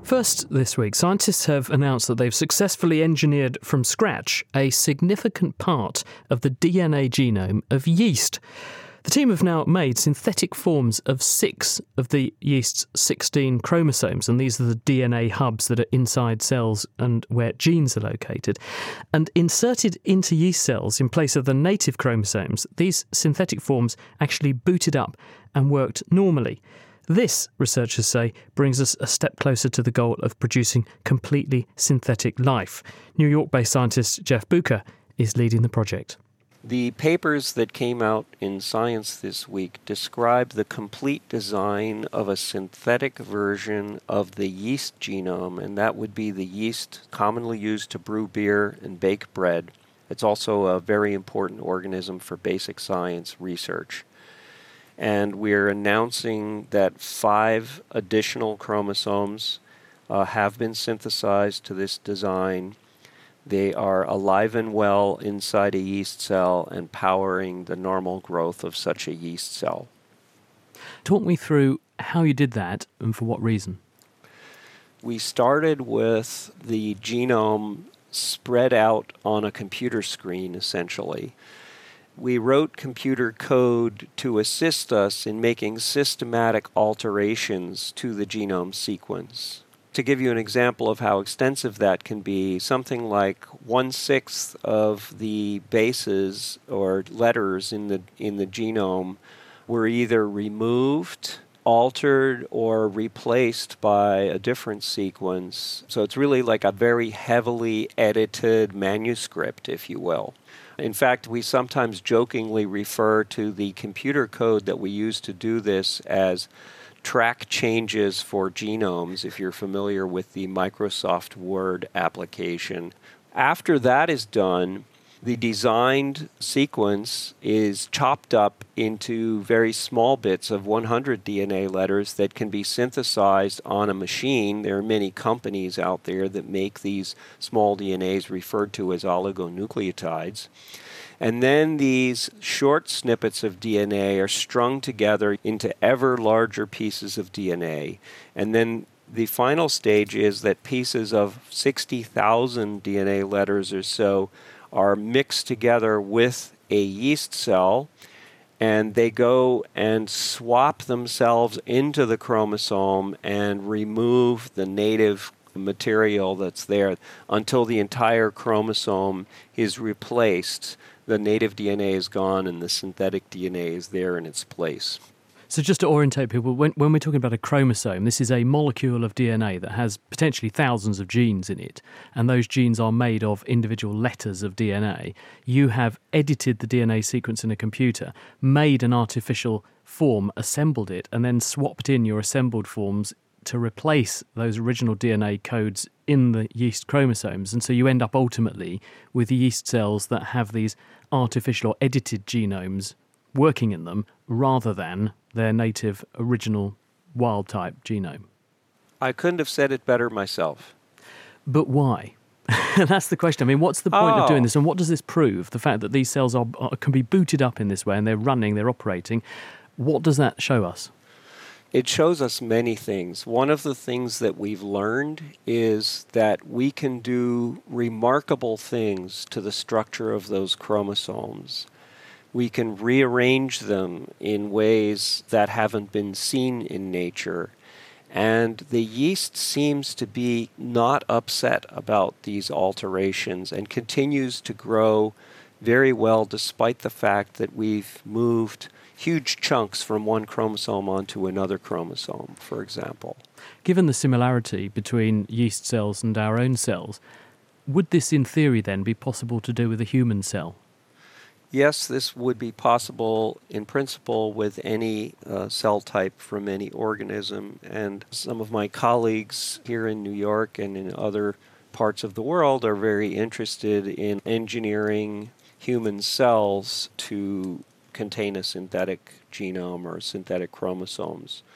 First this week, scientists have announced that they've successfully engineered from scratch a significant part of the DNA genome of yeast. The team have now made synthetic forms of 6 of the yeast's 16 chromosomes, and these are the DNA hubs that are inside cells and where genes are located. And inserted into yeast cells in place of the native chromosomes, these synthetic forms actually booted up and worked normally. This, researchers say, brings us a step closer to the goal of producing completely synthetic life. New York-based scientist Jeff Bucher is leading the project. The papers that came out in Science this week describe the complete design of a synthetic version of the yeast genome, and that would be the yeast commonly used to brew beer and bake bread. It's also a very important organism for basic science research. And we're announcing that 5 additional chromosomes have been synthesized to this design. They are alive and well inside a yeast cell and powering the normal growth of such a yeast cell. Talk me through how you did that and for what reason. We started with the genome spread out on a computer screen, essentially. We wrote computer code to assist us in making systematic alterations to the genome sequence. To give you an example of how extensive that can be, something like 1/6 of the bases or letters in the genome were either removed, altered, or replaced by a different sequence. So it's really like a very heavily edited manuscript, if you will. In fact, we sometimes jokingly refer to the computer code that we use to do this as track changes for genomes, if you're familiar with the Microsoft Word application. After that is done, the designed sequence is chopped up into very small bits of 100 DNA letters that can be synthesized on a machine. There are many companies out there that make these small DNAs referred to as oligonucleotides. And then these short snippets of DNA are strung together into ever larger pieces of DNA. And then the final stage is that pieces of 60,000 DNA letters or so are mixed together with a yeast cell, and they go and swap themselves into the chromosome and remove the native material that's there until the entire chromosome is replaced. The native DNA is gone and the synthetic DNA is there in its place. So just to orientate people, when we're talking about a chromosome, this is a molecule of DNA that has potentially thousands of genes in it, and those genes are made of individual letters of DNA. You have edited the DNA sequence in a computer, made an artificial form, assembled it, and then swapped in your assembled forms to replace those original DNA codes in the yeast chromosomes. And so you end up ultimately with yeast cells that have these artificial or edited genomes working in them rather than their native original wild-type genome. I couldn't have said it better myself. But why? That's the question. I mean, what's the point of doing this, and what does this prove? The fact that these cells can be booted up in this way and they're running, they're operating. What does that show us? It shows us many things. One of the things that we've learned is that we can do remarkable things to the structure of those chromosomes. We can rearrange them in ways that haven't been seen in nature. And the yeast seems to be not upset about these alterations and continues to grow very well despite the fact that we've moved huge chunks from one chromosome onto another chromosome, for example. Given the similarity between yeast cells and our own cells, would this in theory then be possible to do with a human cell? Yes, this would be possible in principle with any cell type from any organism. And some of my colleagues here in New York and in other parts of the world are very interested in engineering human cells to contain a synthetic genome or synthetic chromosomes.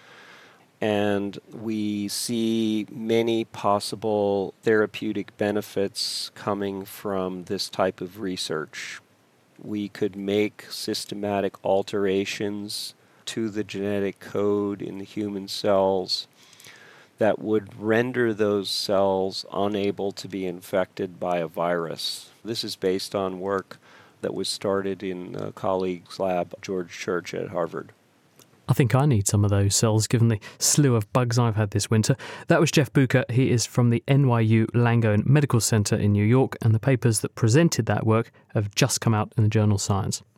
And we see many possible therapeutic benefits coming from this type of research. We could make systematic alterations to the genetic code in the human cells that would render those cells unable to be infected by a virus. This is based on work that was started in a colleague's lab, George Church at Harvard. I think I need some of those cells, given the slew of bugs I've had this winter. That was Jeff Bucher. He is from the NYU Langone Medical Center in New York, and the papers that presented that work have just come out in the journal Science.